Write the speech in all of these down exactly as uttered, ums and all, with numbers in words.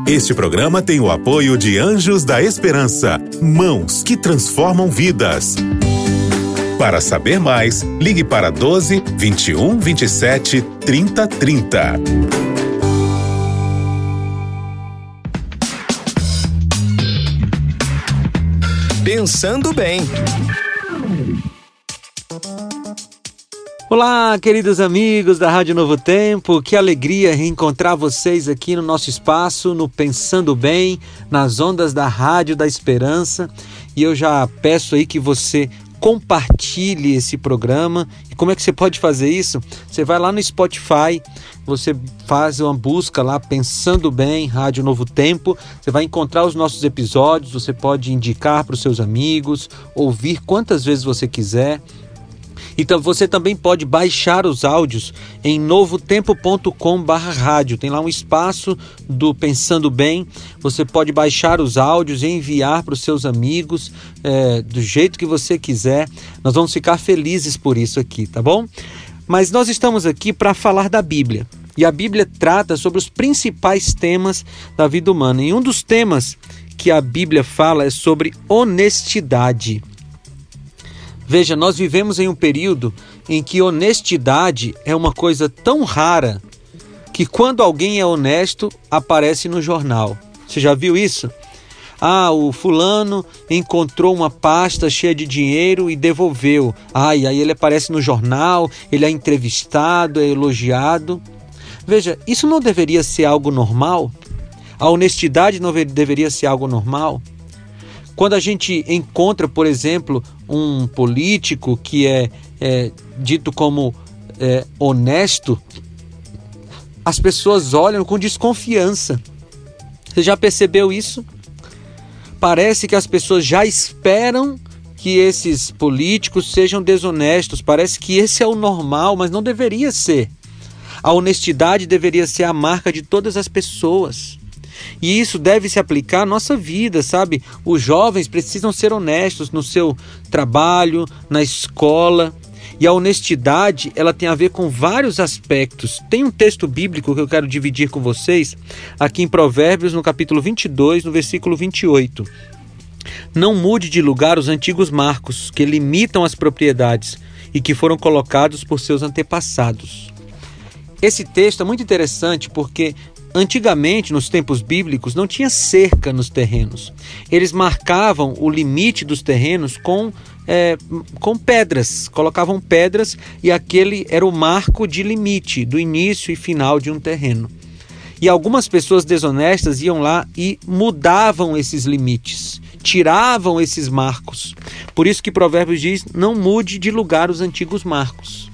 Este programa tem o apoio de Anjos da Esperança, mãos que transformam vidas. Para saber mais, ligue para doze, vinte e um, vinte e sete, trinta, trinta. Pensando bem. Olá, queridos amigos da Rádio Novo Tempo, que alegria reencontrar vocês aqui no nosso espaço, no Pensando Bem, nas ondas da Rádio da Esperança. E eu já peço aí que você compartilhe esse programa. E como é que você pode fazer isso? Você vai lá no Spotify, você faz uma busca lá, Pensando Bem, Rádio Novo Tempo. Você vai encontrar os nossos episódios, você pode indicar para os seus amigos, ouvir quantas vezes você quiser. Então você também pode baixar os áudios em novotempo ponto com barra rádio. Tem lá um espaço do Pensando Bem. Você pode baixar os áudios e enviar para os seus amigos é, do jeito que você quiser. Nós vamos ficar felizes por isso aqui, tá bom? Mas nós estamos aqui para falar da Bíblia. E a Bíblia trata sobre os principais temas da vida humana. E um dos temas que a Bíblia fala é sobre honestidade. Veja, nós vivemos em um período em que honestidade é uma coisa tão rara que quando alguém é honesto, aparece no jornal. Você já viu isso? Ah, o fulano encontrou uma pasta cheia de dinheiro e devolveu. Ah, e aí ele aparece no jornal, ele é entrevistado, é elogiado. Veja, isso não deveria ser algo normal? A honestidade não deveria ser algo normal? Quando a gente encontra, por exemplo, um político que é, é dito como é, honesto, as pessoas olham com desconfiança. Você já percebeu isso? Parece que as pessoas já esperam que esses políticos sejam desonestos. Parece que esse é o normal, mas não deveria ser. A honestidade deveria ser a marca de todas as pessoas. E isso deve se aplicar à nossa vida, sabe? Os jovens precisam ser honestos no seu trabalho, na escola. E a honestidade, ela tem a ver com vários aspectos. Tem um texto bíblico que eu quero dividir com vocês, aqui em Provérbios, no capítulo vinte e dois, no versículo vinte e oito. Não mude de lugar os antigos marcos, que limitam as propriedades e que foram colocados por seus antepassados. Esse texto é muito interessante porque antigamente, nos tempos bíblicos, não tinha cerca nos terrenos. Eles marcavam o limite dos terrenos com, é, com pedras, colocavam pedras e aquele era o marco de limite do início e final de um terreno. E algumas pessoas desonestas iam lá e mudavam esses limites, tiravam esses marcos. Por isso que Provérbios diz, não mude de lugar os antigos marcos.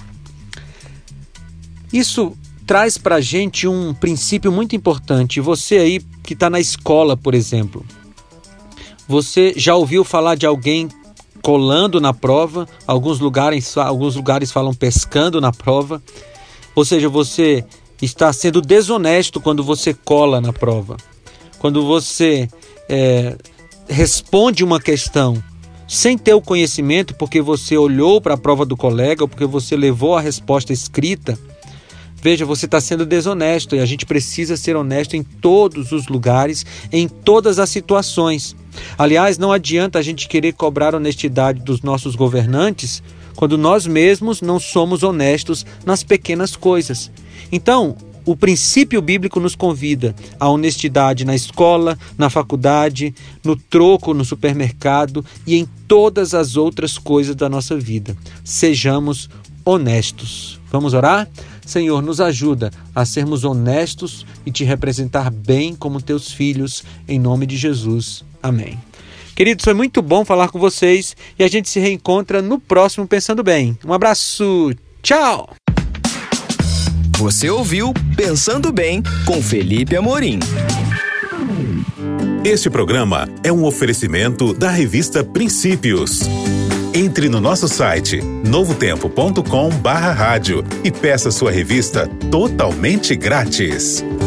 Isso traz para a gente um princípio muito importante. Você aí que está na escola, por exemplo, você já ouviu falar de alguém colando na prova? Alguns lugares, alguns lugares falam pescando na prova. Ou seja, você está sendo desonesto quando você cola na prova. Quando você é, responde uma questão sem ter o conhecimento, porque você olhou para a prova do colega ou porque você levou a resposta escrita. Veja, você está sendo desonesto e a gente precisa ser honesto em todos os lugares, em todas as situações. Aliás, não adianta a gente querer cobrar honestidade dos nossos governantes quando nós mesmos não somos honestos nas pequenas coisas. Então, o princípio bíblico nos convida à honestidade na escola, na faculdade, no troco, no supermercado e em todas as outras coisas da nossa vida. Sejamos honestos. Vamos orar? Senhor, nos ajuda a sermos honestos e te representar bem como teus filhos, em nome de Jesus. Amém. Queridos, foi muito bom falar com vocês e a gente se reencontra no próximo Pensando Bem. Um abraço, tchau! Você ouviu Pensando Bem com Felipe Amorim. Este programa é um oferecimento da revista Princípios. Entre no nosso site novotempo ponto com barra rádio e peça sua revista totalmente grátis.